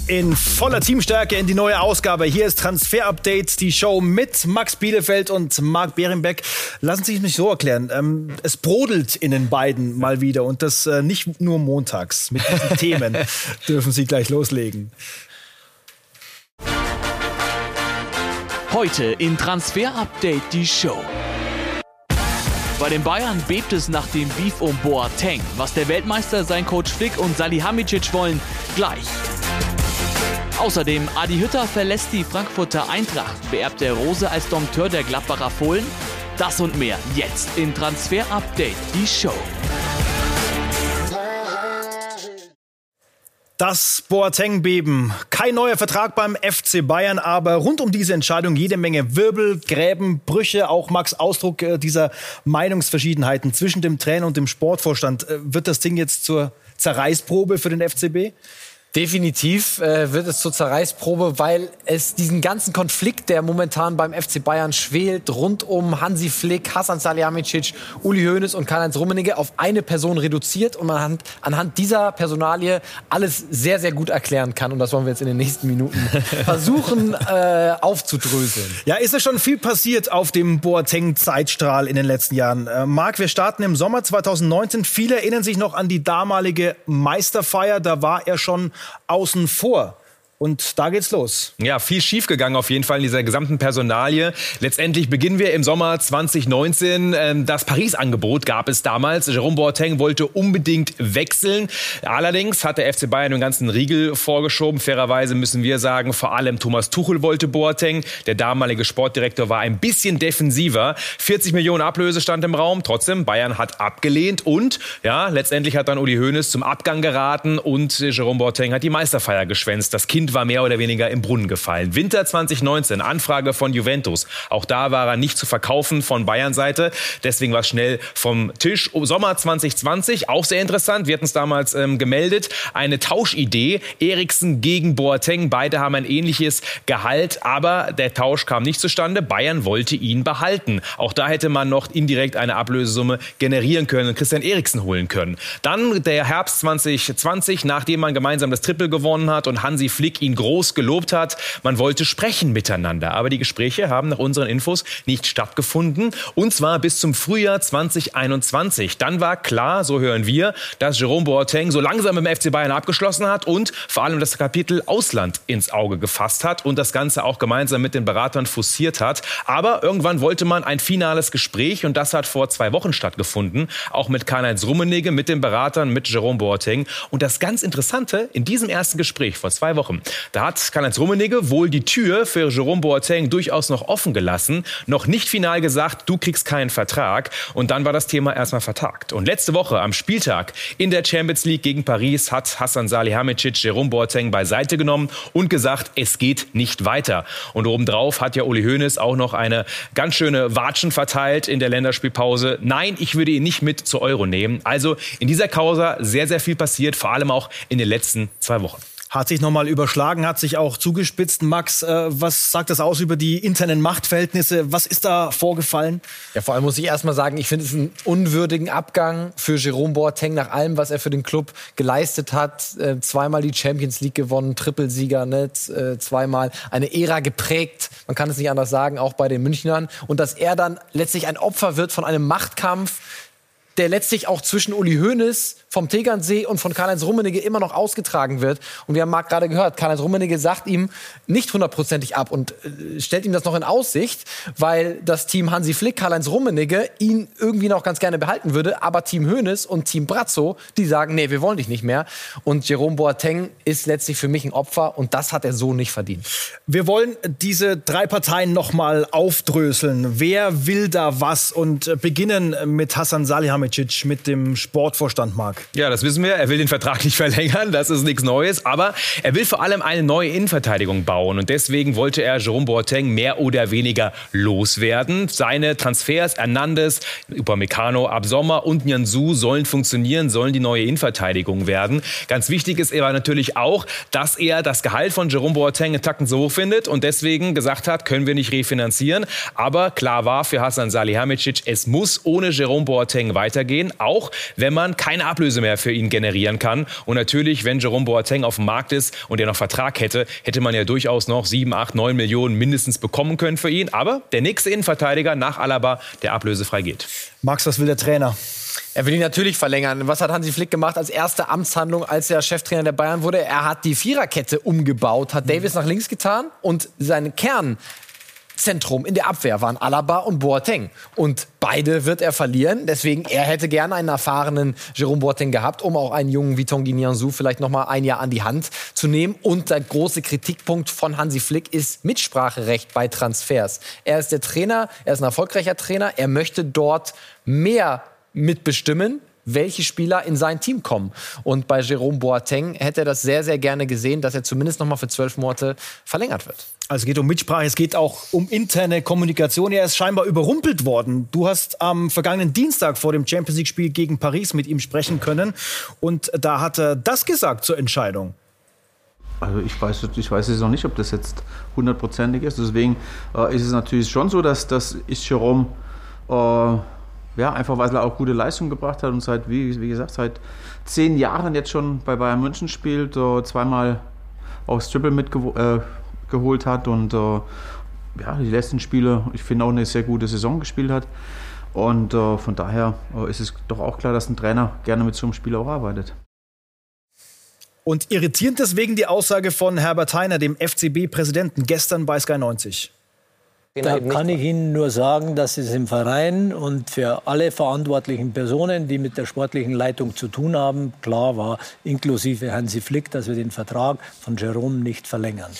in voller Teamstärke in die neue Ausgabe. Hier ist Transfer Update, die Show mit Max Bielefeld und Marc Behrenbeck. Lassen Sie es mich so erklären. Es brodelt in den beiden mal wieder und das nicht nur montags. Mit diesen Themen dürfen Sie gleich loslegen. Heute in Transfer Update die Show. Bei den Bayern bebt es nach dem Beef um Boateng. Was der Weltmeister, sein Coach Flick und Salihamidzic wollen, gleich. Außerdem, Adi Hütter verlässt die Frankfurter Eintracht. Beerbt der Rose als Dompteur der Gladbacher Fohlen? Das und mehr jetzt in Transfer Update die Show. Das Boateng-Beben. Kein neuer Vertrag beim FC Bayern, aber rund um diese Entscheidung jede Menge Wirbel, Gräben, Brüche, auch Max Ausdruck dieser Meinungsverschiedenheiten zwischen dem Trainer und dem Sportvorstand. Wird das Ding jetzt zur Zerreißprobe für den FCB? Definitiv wird es zur Zerreißprobe, weil es diesen ganzen Konflikt, der momentan beim FC Bayern schwelt, rund um Hansi Flick, Hasan Salihamidzic, Uli Hoeneß und Karl-Heinz Rummenigge auf eine Person reduziert und man anhand dieser Personalie alles sehr, sehr gut erklären kann. Und das wollen wir jetzt in den nächsten Minuten versuchen aufzudröseln. Ja, ist ja schon viel passiert auf dem Boateng-Zeitstrahl in den letzten Jahren. Marc, wir starten im Sommer 2019. Viele erinnern sich noch an die damalige Meisterfeier. Da war er schon außen vor. Und da geht's los. Ja, viel schiefgegangen auf jeden Fall in dieser gesamten Personalie. Letztendlich beginnen wir im Sommer 2019. Das Paris-Angebot gab es damals. Jerome Boateng wollte unbedingt wechseln. Allerdings hat der FC Bayern den ganzen Riegel vorgeschoben. Fairerweise müssen wir sagen, vor allem Thomas Tuchel wollte Boateng. Der damalige Sportdirektor war ein bisschen defensiver. 40 Millionen Ablöse stand im Raum. Trotzdem, Bayern hat abgelehnt. Und ja, letztendlich hat dann Uli Hoeneß zum Abgang geraten. Und Jerome Boateng hat die Meisterfeier geschwänzt. Das Kind war mehr oder weniger im Brunnen gefallen. Winter 2019, Anfrage von Juventus. Auch da war er nicht zu verkaufen von Bayern-Seite. Deswegen war es schnell vom Tisch. Sommer 2020, auch sehr interessant. Wir hatten es damals gemeldet. Eine Tauschidee. Eriksen gegen Boateng. Beide haben ein ähnliches Gehalt. Aber der Tausch kam nicht zustande. Bayern wollte ihn behalten. Auch da hätte man noch indirekt eine Ablösesumme generieren können und Christian Eriksen holen können. Dann der Herbst 2020, nachdem man gemeinsam das Triple gewonnen hat und Hansi Flick ihn groß gelobt hat. Man wollte sprechen miteinander. Aber die Gespräche haben nach unseren Infos nicht stattgefunden. Und zwar bis zum Frühjahr 2021. Dann war klar, so hören wir, dass Jerome Boateng so langsam mit dem FC Bayern abgeschlossen hat und vor allem das Kapitel Ausland ins Auge gefasst hat und das Ganze auch gemeinsam mit den Beratern forciert hat. Aber irgendwann wollte man ein finales Gespräch und das hat vor 2 Wochen stattgefunden. Auch mit Karl-Heinz Rummenigge, mit den Beratern, mit Jerome Boateng. Und das ganz Interessante, in diesem ersten Gespräch vor 2 Wochen, da hat Karl-Heinz Rummenigge wohl die Tür für Jerome Boateng durchaus noch offen gelassen. Noch nicht final gesagt, du kriegst keinen Vertrag. Und dann war das Thema erstmal vertagt. Und letzte Woche am Spieltag in der Champions League gegen Paris hat Hasan Salihamidzic Jerome Boateng beiseite genommen und gesagt, es geht nicht weiter. Und obendrauf hat ja Uli Hoeneß auch noch eine ganz schöne Watschen verteilt in der Länderspielpause. Nein, ich würde ihn nicht mit zur Euro nehmen. Also in dieser Causa sehr, sehr viel passiert, vor allem auch in den letzten 2 Wochen. Hat sich nochmal überschlagen, hat sich auch zugespitzt. Max, was sagt das aus über die internen Machtverhältnisse? Was ist da vorgefallen? Ja, vor allem muss ich erstmal sagen, ich finde es einen unwürdigen Abgang für Jerome Boateng nach allem, was er für den Club geleistet hat. 2-mal die Champions League gewonnen, Trippelsieger, ne? 2-mal eine Ära geprägt. Man kann es nicht anders sagen, auch bei den Münchnern. Und dass er dann letztlich ein Opfer wird von einem Machtkampf, der letztlich auch zwischen Uli Hoeneß vom Tegernsee und von Karl-Heinz Rummenigge immer noch ausgetragen wird. Und wir haben Marc gerade gehört, Karl-Heinz Rummenigge sagt ihm nicht 100%ig ab und stellt ihm das noch in Aussicht, weil das Team Hansi Flick, Karl-Heinz Rummenigge, ihn irgendwie noch ganz gerne behalten würde. Aber Team Hoeneß und Team Brazzo, die sagen, nee, wir wollen dich nicht mehr. Und Jerome Boateng ist letztlich für mich ein Opfer und das hat er so nicht verdient. Wir wollen diese 3 Parteien noch mal aufdröseln. Wer will da was? Und beginnen mit Hasan Salihamidzic, mit dem Sportvorstand, Marc. Ja, das wissen wir. Er will den Vertrag nicht verlängern. Das ist nichts Neues. Aber er will vor allem eine neue Innenverteidigung bauen. Und deswegen wollte er Jerome Boateng mehr oder weniger loswerden. Seine Transfers, Hernandez, Upamecano ab Sommer und Nianzou sollen funktionieren, sollen die neue Innenverteidigung werden. Ganz wichtig ist aber natürlich auch, dass er das Gehalt von Jerome Boateng einen Tacken so hoch findet und deswegen gesagt hat, können wir nicht refinanzieren. Aber klar war für Hasan Salihamidzic, es muss ohne Jerome Boateng weitergehen. weitergehen, auch wenn man keine Ablöse mehr für ihn generieren kann. Und natürlich, wenn Jerome Boateng auf dem Markt ist und er noch Vertrag hätte man ja durchaus noch 7, 8, 9 Millionen mindestens bekommen können für ihn. Aber der nächste Innenverteidiger nach Alaba, der ablösefrei geht. Max, was will der Trainer? Er will ihn natürlich verlängern. Was hat Hansi Flick gemacht als erste Amtshandlung, als er Cheftrainer der Bayern wurde? Er hat die Viererkette umgebaut, hat Davies nach links getan und sein Kernzentrum in der Abwehr waren Alaba und Boateng. Und beide wird er verlieren. Deswegen, er hätte gerne einen erfahrenen Jerome Boateng gehabt, um auch einen jungen wie Tanguy Nianzou vielleicht noch mal ein Jahr an die Hand zu nehmen. Und der große Kritikpunkt von Hansi Flick ist Mitspracherecht bei Transfers. Er ist der Trainer, er ist ein erfolgreicher Trainer. Er möchte dort mehr mitbestimmen, welche Spieler in sein Team kommen. Und bei Jerome Boateng hätte er das sehr, sehr gerne gesehen, dass er zumindest noch mal für 12 Monate verlängert wird. Also es geht um Mitsprache, es geht auch um interne Kommunikation. Er ist scheinbar überrumpelt worden. Du hast am vergangenen Dienstag vor dem Champions-League-Spiel gegen Paris mit ihm sprechen können. Und da hat er das gesagt zur Entscheidung. Also ich weiß jetzt noch nicht, ob das jetzt 100%ig ist. Deswegen ist es natürlich schon so, dass Jerome einfach weil er auch gute Leistung gebracht hat und wie gesagt, seit 10 Jahren jetzt schon bei Bayern München spielt, zweimal auch das Triple mitgeholt hat und die letzten Spiele, ich finde, auch eine sehr gute Saison gespielt hat. Und von daher ist es doch auch klar, dass ein Trainer gerne mit so einem Spieler auch arbeitet. Und irritierend deswegen die Aussage von Herbert Hainer, dem FCB-Präsidenten, gestern bei Sky 90. Da kann ich Ihnen nur sagen, dass es im Verein und für alle verantwortlichen Personen, die mit der sportlichen Leitung zu tun haben, klar war, inklusive Hansi Flick, dass wir den Vertrag von Jerome nicht verlängern.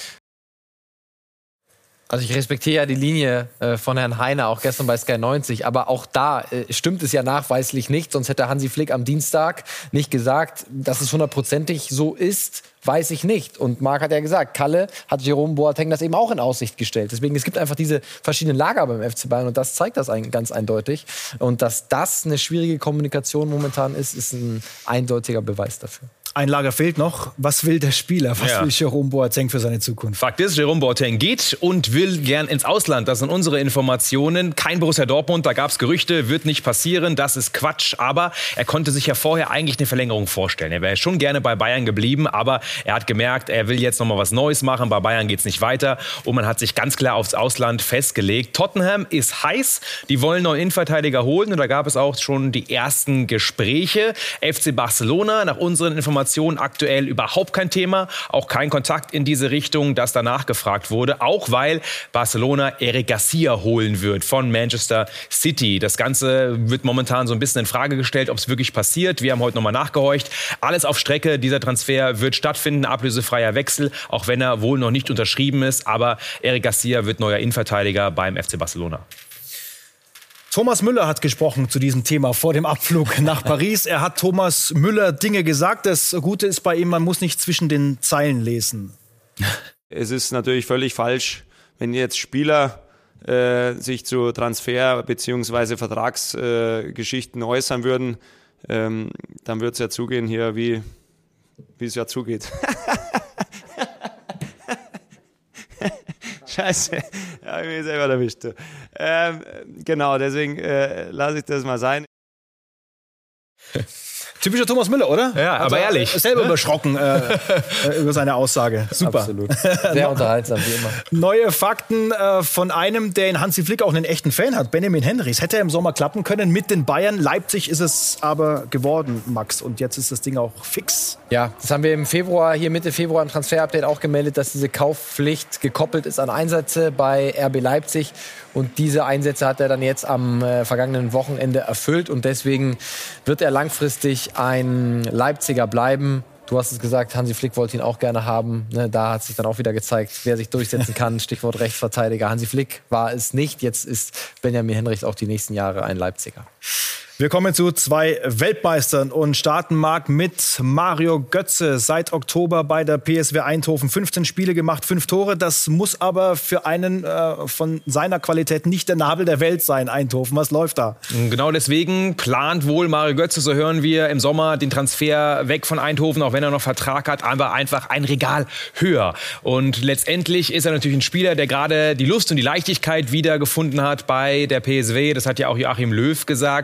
Also ich respektiere ja die Linie von Herrn Hainer, auch gestern bei Sky 90, aber auch da stimmt es ja nachweislich nicht, sonst hätte Hansi Flick am Dienstag nicht gesagt, dass es 100%ig so ist, weiß ich nicht. Und Marc hat ja gesagt, Kalle hat Jerome Boateng das eben auch in Aussicht gestellt. Deswegen, es gibt einfach diese verschiedenen Lager beim FC Bayern und das zeigt das ganz eindeutig. Und dass das eine schwierige Kommunikation momentan ist ein eindeutiger Beweis dafür. Ein Lager fehlt noch. Was will der Spieler? Was will Jerome Boateng für seine Zukunft? Fakt ist, Jerome Boateng geht und will gern ins Ausland. Das sind unsere Informationen. Kein Borussia Dortmund, da gab es Gerüchte, wird nicht passieren. Das ist Quatsch. Aber er konnte sich ja vorher eigentlich eine Verlängerung vorstellen. Er wäre schon gerne bei Bayern geblieben, aber er hat gemerkt, er will jetzt noch mal was Neues machen. Bei Bayern geht es nicht weiter. Und man hat sich ganz klar aufs Ausland festgelegt. Tottenham ist heiß. Die wollen neuen Innenverteidiger holen. Und da gab es auch schon die ersten Gespräche. FC Barcelona, nach unseren Informationen, aktuell überhaupt kein Thema, auch kein Kontakt in diese Richtung, dass danach gefragt wurde, auch weil Barcelona Eric Garcia holen wird von Manchester City. Das Ganze wird momentan so ein bisschen in Frage gestellt, ob es wirklich passiert. Wir haben heute nochmal nachgehorcht. Alles auf Strecke, dieser Transfer wird stattfinden, ablösefreier Wechsel, auch wenn er wohl noch nicht unterschrieben ist, aber Eric Garcia wird neuer Innenverteidiger beim FC Barcelona. Thomas Müller hat gesprochen zu diesem Thema vor dem Abflug nach Paris. Er hat Thomas Müller Dinge gesagt. Das Gute ist bei ihm, man muss nicht zwischen den Zeilen lesen. Es ist natürlich völlig falsch, wenn jetzt Spieler sich zu Transfer- bzw. Vertragsgeschichten äußern würden. Dann wird es ja zugehen hier, wie es ja zugeht. Scheiße, ja, ich bin selber erwischt. Genau, deswegen lasse ich das mal sein. Typischer Thomas Müller, oder? Ja, aber ehrlich. Selber überschrocken über seine Aussage. Super. Absolut. Sehr unterhaltsam, wie immer. Neue Fakten von einem, der in Hansi Flick auch einen echten Fan hat, Benjamin Henrichs. Hätte er im Sommer klappen können mit den Bayern. Leipzig ist es aber geworden, Max. Und jetzt ist das Ding auch fix. Ja, das haben wir im Februar, hier Mitte Februar im Transfer-Update auch gemeldet, dass diese Kaufpflicht gekoppelt ist an Einsätze bei RB Leipzig. Und diese Einsätze hat er dann jetzt am vergangenen Wochenende erfüllt. Und deswegen wird er langfristig ein Leipziger bleiben. Du hast es gesagt, Hansi Flick wollte ihn auch gerne haben. Da hat sich dann auch wieder gezeigt, wer sich durchsetzen kann. Stichwort Rechtsverteidiger. Hansi Flick war es nicht. Jetzt ist Benjamin Henrichs auch die nächsten Jahre ein Leipziger. Wir kommen zu 2 Weltmeistern und starten, Marc, mit Mario Götze. Seit Oktober bei der PSV Eindhoven 15 Spiele gemacht, 5 Tore. Das muss aber für einen von seiner Qualität nicht der Nabel der Welt sein, Eindhoven. Was läuft da? Genau deswegen plant wohl Mario Götze, so hören wir, im Sommer den Transfer weg von Eindhoven, auch wenn er noch Vertrag hat, aber einfach ein Regal höher. Und letztendlich ist er natürlich ein Spieler, der gerade die Lust und die Leichtigkeit wiedergefunden hat bei der PSV. Das hat ja auch Joachim Löw gesagt.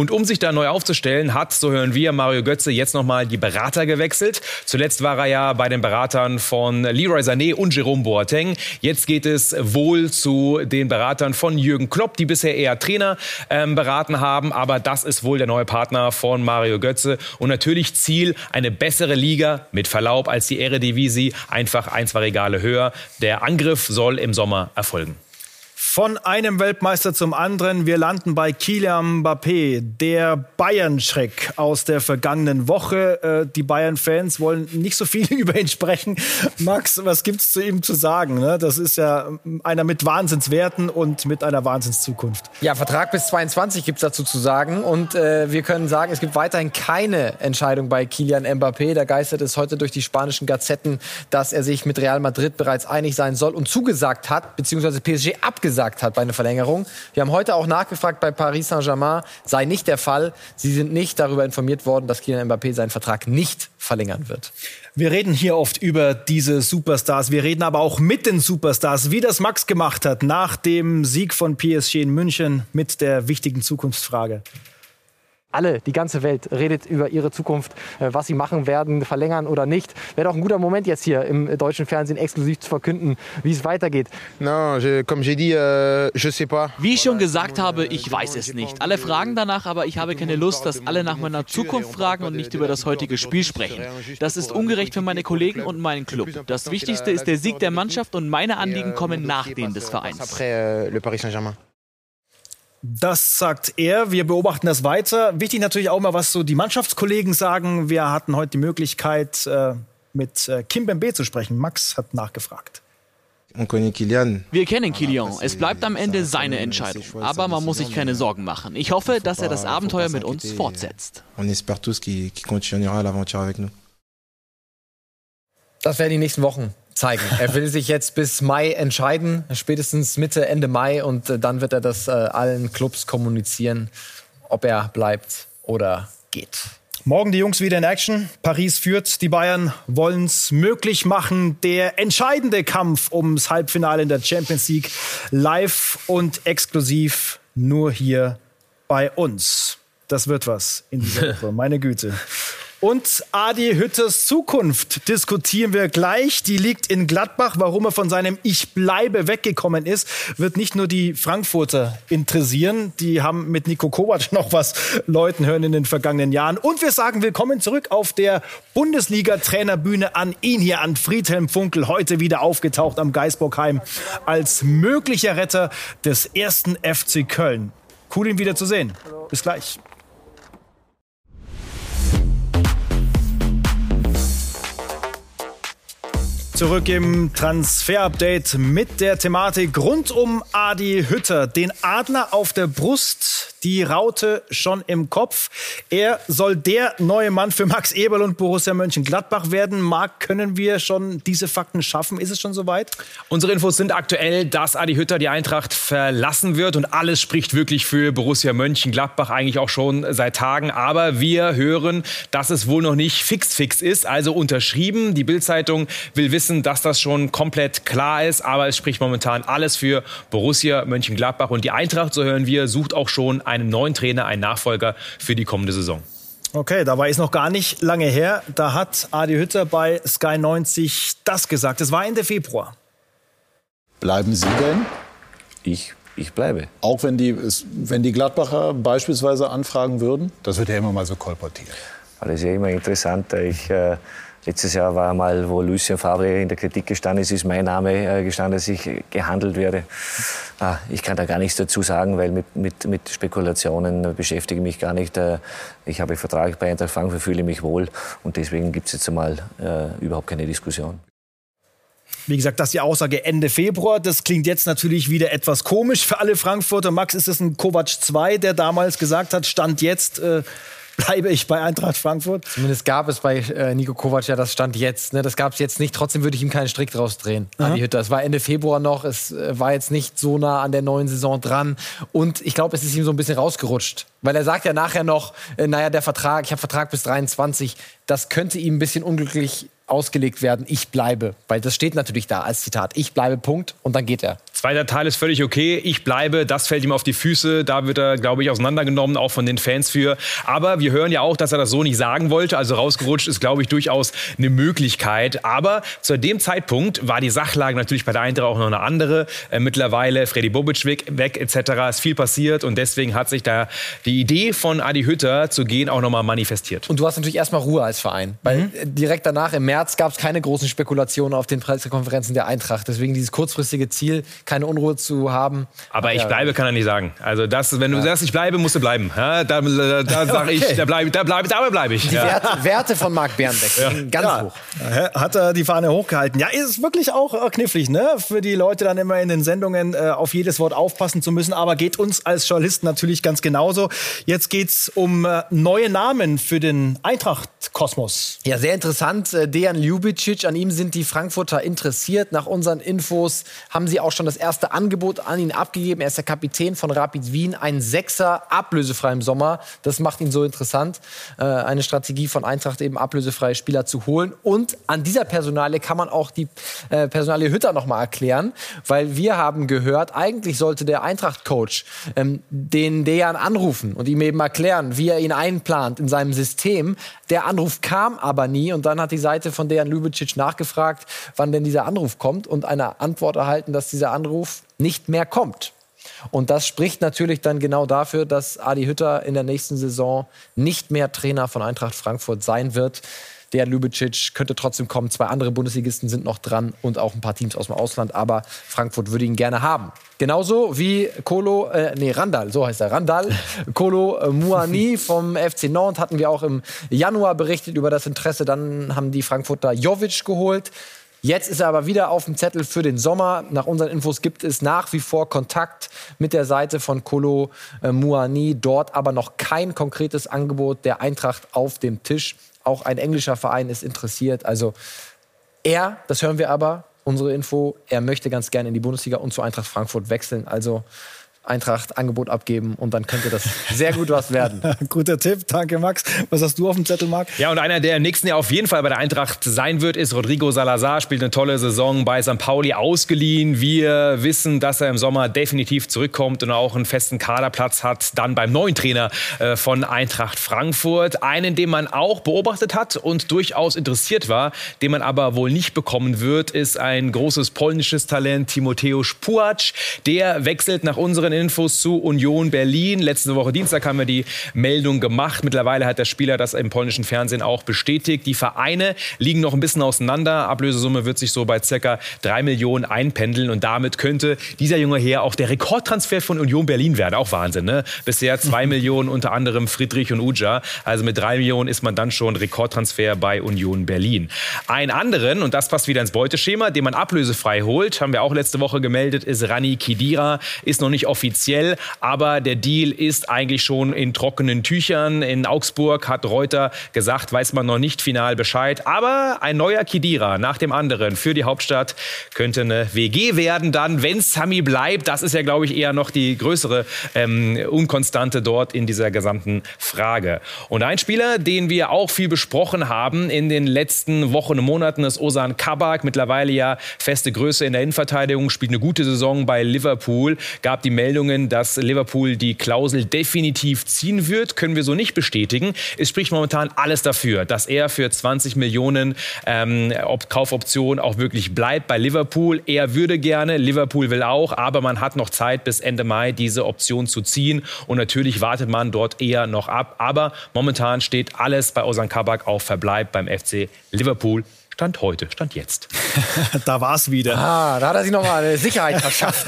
Und um sich da neu aufzustellen, hat, so hören wir, Mario Götze jetzt nochmal die Berater gewechselt. Zuletzt war er ja bei den Beratern von Leroy Sané und Jerome Boateng. Jetzt geht es wohl zu den Beratern von Jürgen Klopp, die bisher eher Trainer beraten haben. Aber das ist wohl der neue Partner von Mario Götze. Und natürlich Ziel, eine bessere Liga, mit Verlaub, als die Eredivisie. Einfach 1, 2 Regale höher. Der Angriff soll im Sommer erfolgen. Von einem Weltmeister zum anderen. Wir landen bei Kylian Mbappé, der Bayern-Schreck aus der vergangenen Woche. Die Bayern-Fans wollen nicht so viel über ihn sprechen. Max, was gibt's zu ihm zu sagen? Das ist ja einer mit Wahnsinnswerten und mit einer Wahnsinnszukunft. Ja, Vertrag bis 22 gibt's dazu zu sagen. Und wir können sagen, es gibt weiterhin keine Entscheidung bei Kylian Mbappé. Da geistert es heute durch die spanischen Gazetten, dass er sich mit Real Madrid bereits einig sein soll und zugesagt hat, beziehungsweise PSG abgesagt hat bei einer Verlängerung. Wir haben heute auch nachgefragt bei Paris Saint-Germain, sei nicht der Fall. Sie sind nicht darüber informiert worden, dass Kylian Mbappé seinen Vertrag nicht verlängern wird. Wir reden hier oft über diese Superstars. Wir reden aber auch mit den Superstars, wie das Max gemacht hat nach dem Sieg von PSG in München mit der wichtigen Zukunftsfrage. Die ganze Welt redet über ihre Zukunft, was sie machen werden, verlängern oder nicht. Wäre doch ein guter Moment jetzt hier im deutschen Fernsehen exklusiv zu verkünden, wie es weitergeht. Wie ich schon gesagt habe, ich weiß es nicht. Alle fragen danach, aber ich habe keine Lust, dass alle nach meiner Zukunft fragen und nicht über das heutige Spiel sprechen. Das ist ungerecht für meine Kollegen und meinen Club. Das Wichtigste ist der Sieg der Mannschaft und meine Anliegen kommen nach denen des Vereins. Das sagt er. Wir beobachten das weiter. Wichtig natürlich auch mal, was so die Mannschaftskollegen sagen. Wir hatten heute die Möglichkeit, mit Kimpembe zu sprechen. Max hat nachgefragt. Wir kennen Kylian. Es bleibt am Ende seine Entscheidung. Aber man muss sich keine Sorgen machen. Ich hoffe, dass er das Abenteuer mit uns fortsetzt. Das werden die nächsten Wochen zeigen. Er will sich jetzt bis Mai entscheiden, spätestens Mitte, Ende Mai. Und dann wird er das allen Clubs kommunizieren, ob er bleibt oder geht. Morgen die Jungs wieder in Action. Paris führt. Die Bayern wollen es möglich machen. Der entscheidende Kampf ums Halbfinale in der Champions League. Live und exklusiv nur hier bei uns. Das wird was in dieser Woche. Meine Güte. Und Adi Hütters Zukunft diskutieren wir gleich. Die liegt in Gladbach. Warum er von seinem Ich bleibe weggekommen ist, wird nicht nur die Frankfurter interessieren. Die haben mit Niko Kovac noch was läuten hören in den vergangenen Jahren. Und wir sagen willkommen zurück auf der Bundesliga-Trainerbühne an ihn hier, an Friedhelm Funkel. Heute wieder aufgetaucht am Geisbockheim als möglicher Retter des ersten FC Köln. Cool, ihn wieder zu sehen. Bis gleich. Zurück im Transfer-Update mit der Thematik rund um Adi Hütter. Den Adler auf der Brust, die Raute schon im Kopf. Er soll der neue Mann für Max Eberl und Borussia Mönchengladbach werden. Marc, können wir schon diese Fakten schaffen? Ist es schon soweit? Unsere Infos sind aktuell, dass Adi Hütter die Eintracht verlassen wird. Und alles spricht wirklich für Borussia Mönchengladbach, eigentlich auch schon seit Tagen. Aber wir hören, dass es wohl noch nicht fix ist, also unterschrieben. Die Bild-Zeitung will wissen, dass das schon komplett klar ist, aber es spricht momentan alles für Borussia Mönchengladbach und die Eintracht, so hören wir, sucht auch schon einen neuen Trainer, einen Nachfolger für die kommende Saison. Okay, dabei ist noch gar nicht lange her, da hat Adi Hütter bei Sky 90 das gesagt. Es war Ende Februar. Bleiben Sie denn? Ich bleibe. Auch wenn die Gladbacher beispielsweise anfragen würden? Das wird ja immer mal so kolportiert. Das ist ja immer interessant. Letztes Jahr war mal, wo Lucien Favre in der Kritik gestanden ist mein Name gestanden, dass ich gehandelt werde. Ich kann da gar nichts dazu sagen, weil mit Spekulationen beschäftige ich mich gar nicht. Ich habe einen Vertrag bei Eintracht Frankfurt, fühle mich wohl und deswegen gibt es jetzt einmal überhaupt keine Diskussion. Wie gesagt, das ist die Aussage Ende Februar. Das klingt jetzt natürlich wieder etwas komisch für alle Frankfurter. Max, ist es ein Kovac 2, der damals gesagt hat, Stand jetzt bleibe ich bei Eintracht Frankfurt? Zumindest gab es bei Niko Kovac ja das Stand jetzt. Ne? Das gab es jetzt nicht. Trotzdem würde ich ihm keinen Strick draus drehen. Adi Hütter. Es war Ende Februar noch. Es war jetzt nicht so nah an der neuen Saison dran. Und ich glaube, es ist ihm so ein bisschen rausgerutscht. Weil er sagt ja nachher noch, der Vertrag, ich habe Vertrag bis 23. Das könnte ihm ein bisschen unglücklich ausgelegt werden. Ich bleibe. Weil das steht natürlich da als Zitat. Ich bleibe, Punkt. Und dann geht er. Zweiter Teil ist völlig okay. Ich bleibe, das fällt ihm auf die Füße. Da wird er, glaube ich, auseinandergenommen, auch von den Fans für. Aber wir hören ja auch, dass er das so nicht sagen wollte. Also rausgerutscht ist, glaube ich, durchaus eine Möglichkeit. Aber zu dem Zeitpunkt war die Sachlage natürlich bei der Eintracht auch noch eine andere. Mittlerweile Freddy Bobic weg etc. ist viel passiert. Und deswegen hat sich da die Idee von Adi Hütter zu gehen auch nochmal manifestiert. Und du hast natürlich erstmal Ruhe als Verein. Weil direkt danach, im März, gab es keine großen Spekulationen auf den Pressekonferenzen der Eintracht. Deswegen dieses kurzfristige Ziel, keine Unruhe zu haben. Aber ich bleibe, kann er nicht sagen. Also das, wenn du sagst, ich bleibe, musst du bleiben. Ja, da sage ich, da bleibe ich. Die Werte von Marc Bernbeck ganz hoch. Hat er die Fahne hochgehalten. Ja, ist wirklich auch knifflig, ne? Für die Leute dann immer in den Sendungen auf jedes Wort aufpassen zu müssen. Aber geht uns als Journalisten natürlich ganz genauso. Jetzt geht's um neue Namen für den Eintracht-Kosmos. Ja, sehr interessant. Dejan Ljubicic, an ihm sind die Frankfurter interessiert. Nach unseren Infos haben sie auch schon das erste Angebot an ihn abgegeben. Er ist der Kapitän von Rapid Wien, ein Sechser, ablösefrei im Sommer. Das macht ihn so interessant. Eine Strategie von Eintracht, eben ablösefreie Spieler zu holen. Und an dieser Personalie kann man auch die Personalie Hütter noch mal erklären, weil wir haben gehört, eigentlich sollte der Eintracht-Coach den Dejan anrufen und ihm eben erklären, wie er ihn einplant in seinem System. Der Anruf kam aber nie und dann hat die Seite von Dejan Ljubicic nachgefragt, wann denn dieser Anruf kommt und eine Antwort erhalten, dass dieser Anruf nicht mehr kommt. Und das spricht natürlich dann genau dafür, dass Adi Hütter in der nächsten Saison nicht mehr Trainer von Eintracht Frankfurt sein wird. Der Ljubicic könnte trotzdem kommen. 2 andere Bundesligisten sind noch dran und auch ein paar Teams aus dem Ausland. Aber Frankfurt würde ihn gerne haben. Genauso wie Randal, so heißt er, Randal Kolo Muani vom FC Nantes hatten wir auch im Januar berichtet über das Interesse. Dann haben die Frankfurter Jovic geholt. Jetzt ist er aber wieder auf dem Zettel für den Sommer. Nach unseren Infos gibt es nach wie vor Kontakt mit der Seite von Kolo Muani. Dort aber noch kein konkretes Angebot der Eintracht auf dem Tisch. Auch ein englischer Verein ist interessiert. Also das hören wir aber, unsere Info, er möchte ganz gerne in die Bundesliga und zu Eintracht Frankfurt wechseln. Also Eintracht Angebot abgeben und dann könnte das sehr gut was werden. Guter Tipp, danke Max. Was hast du auf dem Zettel, Marc? Ja, und einer, der im nächsten Jahr auf jeden Fall bei der Eintracht sein wird, ist Rodrigo Salazar. Spielt eine tolle Saison bei St. Pauli, ausgeliehen. Wir wissen, dass er im Sommer definitiv zurückkommt und auch einen festen Kaderplatz hat. Dann beim neuen Trainer von Eintracht Frankfurt. Einen, den man auch beobachtet hat und durchaus interessiert war, den man aber wohl nicht bekommen wird, ist ein großes polnisches Talent, Timoteusz Puchac. Der wechselt nach unseren Infos zu Union Berlin. Letzte Woche Dienstag haben wir die Meldung gemacht. Mittlerweile hat der Spieler das im polnischen Fernsehen auch bestätigt. Die Vereine liegen noch ein bisschen auseinander. Ablösesumme wird sich so bei ca. 3 Millionen einpendeln. Und damit könnte dieser junge Herr auch der Rekordtransfer von Union Berlin werden. Auch Wahnsinn, ne? Bisher 2 Millionen, unter anderem Friedrich und Uja. Also mit 3 Millionen ist man dann schon Rekordtransfer bei Union Berlin. Einen anderen, und das passt wieder ins Beuteschema, den man ablösefrei holt, haben wir auch letzte Woche gemeldet, ist Rani Khedira. Ist noch nicht offiziell, aber der Deal ist eigentlich schon in trockenen Tüchern. In Augsburg hat Reuter gesagt, weiß man noch nicht final Bescheid. Aber ein neuer Khedira nach dem anderen für die Hauptstadt könnte eine WG werden dann, wenn Sami bleibt. Das ist ja, glaube ich, eher noch die größere Unkonstante dort in dieser gesamten Frage. Und ein Spieler, den wir auch viel besprochen haben in den letzten Wochen und Monaten, ist Ozan Kabak. Mittlerweile ja feste Größe in der Innenverteidigung, spielt eine gute Saison bei Liverpool. Gab die Meldungen, dass Liverpool die Klausel definitiv ziehen wird, können wir so nicht bestätigen. Es spricht momentan alles dafür, dass er für 20 Millionen Kaufoption auch wirklich bleibt bei Liverpool. Er würde gerne, Liverpool will auch, aber man hat noch Zeit bis Ende Mai diese Option zu ziehen und natürlich wartet man dort eher noch ab. Aber momentan steht alles bei Ozan Kabak auf Verbleib beim FC Liverpool. Stand heute, Stand jetzt. Da war's wieder. Da hat er sich nochmal eine Sicherheit verschafft.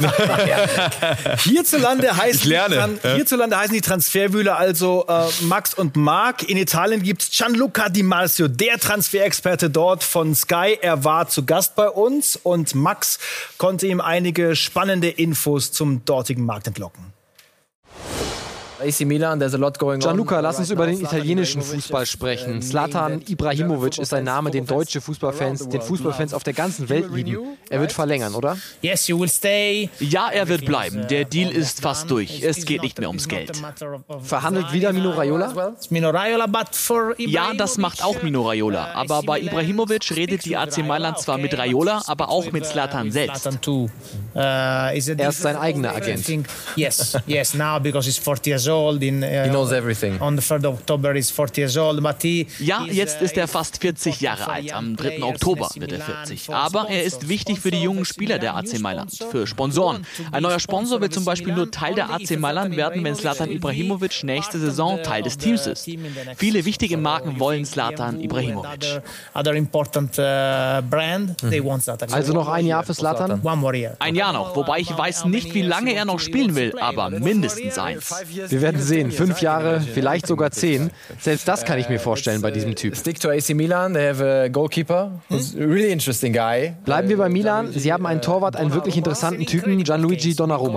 Hierzulande heißen die Transferwühler also Max und Marc. In Italien gibt's Gianluca Di Marzio, der Transferexperte dort von Sky. Er war zu Gast bei uns und Max konnte ihm einige spannende Infos zum dortigen Markt entlocken. AC Milan, there's a lot going on. Gianluca, lass uns über den italienischen Fußball sprechen. Zlatan Ibrahimovic ist ein Name, den deutsche Fußballfans, den Fußballfans auf der ganzen Welt lieben. Er wird verlängern, oder? Yes, you will stay. Ja, er wird bleiben. Der Deal ist fast durch. Es geht nicht mehr ums Geld. Verhandelt wieder Mino Raiola? Ja, das macht auch Mino Raiola. Aber bei Ibrahimovic redet die AC Mailand zwar mit Raiola, aber auch mit Zlatan selbst. Er ist sein eigener Agent. Yes, now because he's 40 years old. He knows everything. On the 3rd of October he's 40 years old, but ja, jetzt ist er fast 40 Jahre alt. Am 3. Oktober wird er 40. Aber er ist wichtig für die jungen Spieler der AC Mailand, für Sponsoren. Ein neuer Sponsor will zum Beispiel nur Teil der AC Mailand werden, wenn Zlatan Ibrahimovic nächste Saison Teil des Teams ist. Viele wichtige Marken wollen Zlatan Ibrahimovic. Also noch ein Jahr für Zlatan? Ein Jahr noch, wobei ich weiß nicht, wie lange er noch spielen will, aber mindestens eins. Wir werden sehen, 5 Jahre, vielleicht sogar 10. Selbst das kann ich mir vorstellen bei diesem Typ. Stick to AC Milan, they have a goalkeeper, who's a really interesting guy. Bleiben wir bei Milan. Sie haben einen Torwart, einen wirklich interessanten Typen, Gianluigi Donnarumma.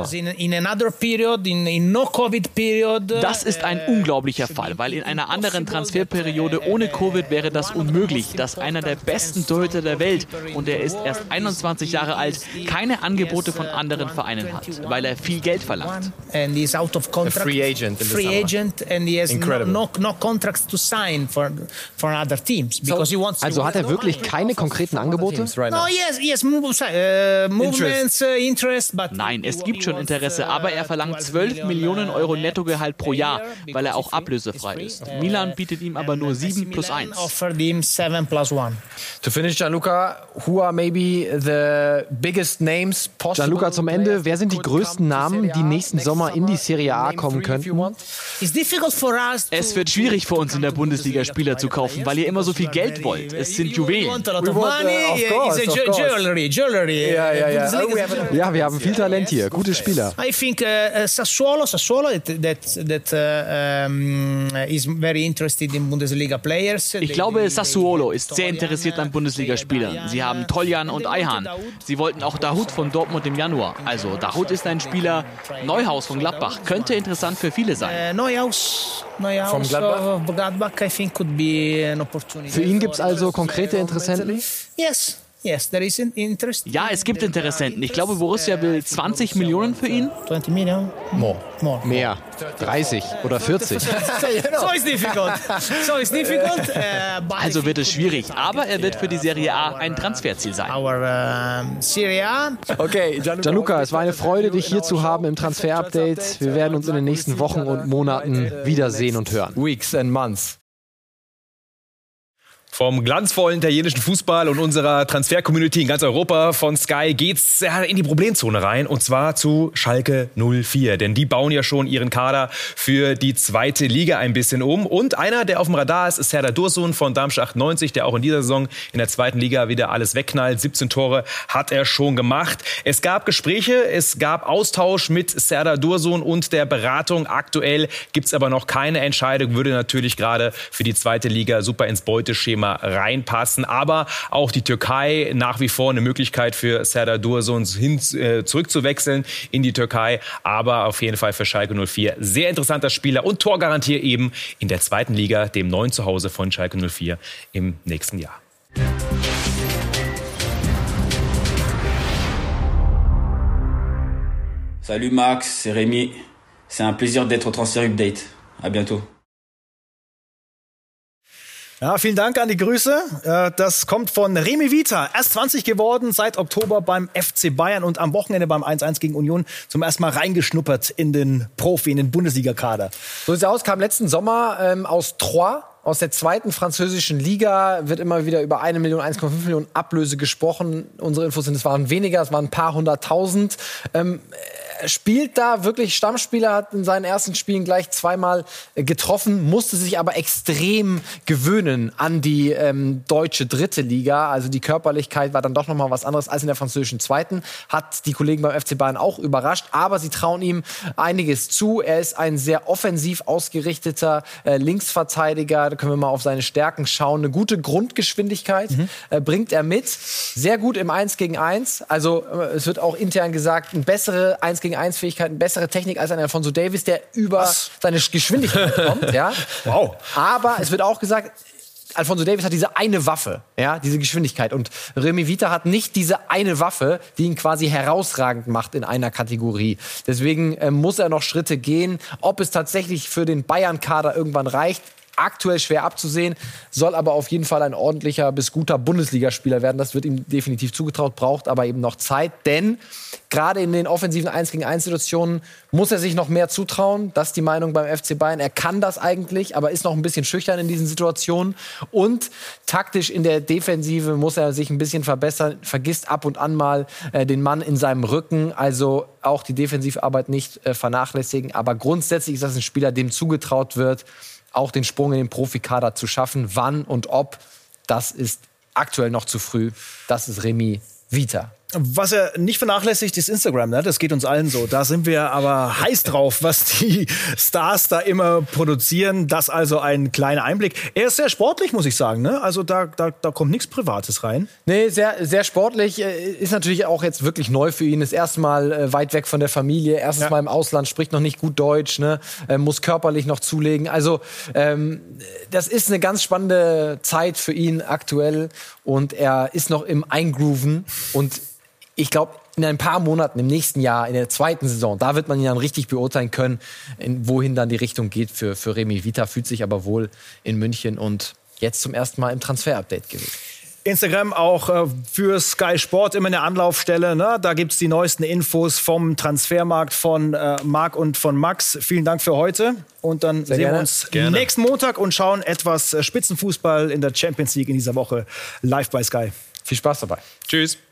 Das ist ein unglaublicher Fall, weil in einer anderen Transferperiode ohne Covid wäre das unmöglich, dass einer der besten Torhüter der Welt, und er ist erst 21 Jahre alt, keine Angebote von anderen Vereinen hat, weil er viel Geld verlangt. And he's out of contract. A free agent and he has no contracts to sign for other teams because he wants. Also hat er wirklich keine konkreten Angebote? Yes, movements, interest, but nein, es gibt schon Interesse, aber er verlangt 12 Millionen Euro Nettogehalt pro Jahr, weil er auch ablösefrei ist. Milan bietet ihm aber nur 7+1. Offered him 7+1. To finish, Gianluca, who are maybe the biggest names possible? Gianluca, zum Ende, wer sind die größten Namen, die nächsten Sommer in die Serie A kommen könnten? Es wird schwierig für uns in der Bundesliga Spieler zu kaufen, weil ihr immer so viel Geld wollt. Es sind Juwelen. Ja, wir haben viel Talent hier, gute Spieler. I think Sassuolo is very interested in Bundesliga players. Ich glaube, Sassuolo ist sehr interessiert an Bundesligaspielern. Sie haben Toljan und Ayhan. Sie wollten auch Dahoud von Dortmund im Januar. Also Dahoud ist ein Spieler. Neuhaus von Gladbach könnte interessant für viele sein. Neuhaus von Gladbach, I think could be an opportunity. Für ihn gibt es also konkrete Interessenten? Yes, there is interest. Ja, es gibt Interessenten. Ich glaube, Borussia will 20 Millionen für ihn. 20 Millionen? More. Mehr. 30 oder 40. So is difficult. Also wird es schwierig. Aber er wird für die Serie A ein Transferziel sein. Serie A. Okay, Gianluca, es war eine Freude, dich hier zu haben im Transfer-Update. Wir werden uns in den nächsten Wochen und Monaten wiedersehen und hören. Weeks and months. Vom glanzvollen italienischen Fußball und unserer Transfer-Community in ganz Europa von Sky geht's in die Problemzone rein, und zwar zu Schalke 04. Denn die bauen ja schon ihren Kader für die zweite Liga ein bisschen um. Und einer, der auf dem Radar ist Serdar Dursun von Darmstadt 98, der auch in dieser Saison in der zweiten Liga wieder alles wegknallt. 17 Tore hat er schon gemacht. Es gab Gespräche, es gab Austausch mit Serdar Dursun und der Beratung. Aktuell gibt's aber noch keine Entscheidung, würde natürlich gerade für die zweite Liga super ins Beuteschema reinpassen. Aber auch die Türkei nach wie vor eine Möglichkeit für Serdar Dursun zurückzuwechseln in die Türkei. Aber auf jeden Fall für Schalke 04 sehr interessanter Spieler und Torgarantie eben in der zweiten Liga, dem neuen Zuhause von Schalke 04 im nächsten Jahr. Salut Max, c'est Rémi. C'est un plaisir d'être au Transfer Update. À bientôt. Ja, vielen Dank an die Grüße. Das kommt von Remi Vita. Erst 20 geworden, seit Oktober beim FC Bayern und am Wochenende beim 1:1 gegen Union zum ersten Mal reingeschnuppert in den Profi, in den Bundesliga-Kader. So sieht's aus, kam letzten Sommer aus Troyes. Aus der zweiten französischen Liga wird immer wieder über 1 Million, 1,5 Millionen Ablöse gesprochen. Unsere Infos sind, es waren weniger, es waren ein paar 100.000. Spielt da wirklich Stammspieler, hat in seinen ersten Spielen gleich zweimal getroffen, musste sich aber extrem gewöhnen an die deutsche dritte Liga. Also die Körperlichkeit war dann doch noch mal was anderes als in der französischen zweiten. Hat die Kollegen beim FC Bayern auch überrascht, aber sie trauen ihm einiges zu. Er ist ein sehr offensiv ausgerichteter Linksverteidiger. Da können wir mal auf seine Stärken schauen. Eine gute Grundgeschwindigkeit bringt er mit. Sehr gut im 1 gegen 1. Also es wird auch intern gesagt, ein bessere 1 gegen 1-gegen-1 Fähigkeiten, bessere Technik als ein Alphonso Davies, der über seine Geschwindigkeit kommt. Ja? Wow. Aber es wird auch gesagt, Alphonso Davies hat diese eine Waffe, ja, diese Geschwindigkeit. Und Remy Vita hat nicht diese eine Waffe, die ihn quasi herausragend macht in einer Kategorie. Deswegen muss er noch Schritte gehen. Ob es tatsächlich für den Bayern-Kader irgendwann reicht, aktuell schwer abzusehen, soll aber auf jeden Fall ein ordentlicher bis guter Bundesligaspieler werden. Das wird ihm definitiv zugetraut, braucht aber eben noch Zeit, denn gerade in den offensiven 1-gegen-1-Situationen muss er sich noch mehr zutrauen. Das ist die Meinung beim FC Bayern. Er kann das eigentlich, aber ist noch ein bisschen schüchtern in diesen Situationen. Und taktisch in der Defensive muss er sich ein bisschen verbessern, vergisst ab und an mal den Mann in seinem Rücken. Also auch die Defensivarbeit nicht vernachlässigen. Aber grundsätzlich ist das ein Spieler, dem zugetraut wird, auch den Sprung in den Profikader zu schaffen. Wann und ob, das ist aktuell noch zu früh. Das ist Remy Vita. Was er nicht vernachlässigt, ist Instagram. Ne? Das geht uns allen so. Da sind wir aber heiß drauf, was die Stars da immer produzieren. Das also ein kleiner Einblick. Er ist sehr sportlich, muss ich sagen. Ne? Also da kommt nichts Privates rein. Nee, sehr, sehr sportlich. Ist natürlich auch jetzt wirklich neu für ihn. Ist erstmal weit weg von der Familie. Erstens mal im Ausland, spricht noch nicht gut Deutsch. Ne? Muss körperlich noch zulegen. Also das ist eine ganz spannende Zeit für ihn aktuell. Und er ist noch im Eingrooven. Und ich glaube, in ein paar Monaten, im nächsten Jahr, in der zweiten Saison, da wird man ihn dann richtig beurteilen können, wohin dann die Richtung geht für Remy Vita. Fühlt sich aber wohl in München und jetzt zum ersten Mal im Transfer-Update gewesen. Instagram auch für Sky Sport immer eine Anlaufstelle. Ne? Da gibt's die neuesten Infos vom Transfermarkt von Marc und von Max. Vielen Dank für heute. Und dann sehen wir uns nächsten Montag und schauen etwas Spitzenfußball in der Champions League in dieser Woche live bei Sky. Viel Spaß dabei. Tschüss.